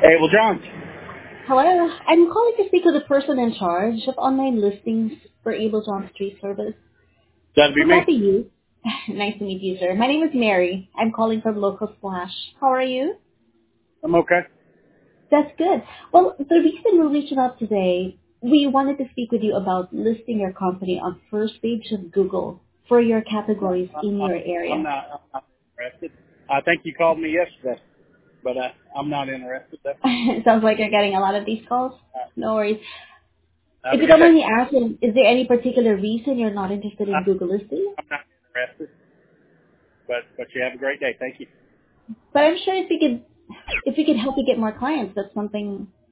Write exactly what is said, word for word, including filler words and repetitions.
Able Johns. Hello, I'm calling to speak with the person in charge of online listings for Able John Street Service. That'd be Would me. that be you? Nice to meet you, sir. My name is Mary. I'm calling from Local Splash. How are you? I'm okay. That's good. Well, the reason we're reaching out today, we wanted to speak with you about listing your company on first page of Google for your categories I, in I, your I'm area. not. I'm not interested. I think you called me yesterday, but uh, I'm not interested. Though. It sounds like you're getting a lot of these calls. Uh, No worries. have If a you good don't day. mind me asking, is there any particular reason you're not interested I, in Google listing? I'm not interested, but but you have a great day. Thank you. But I'm sure if we could, if we could help you get more clients, that's something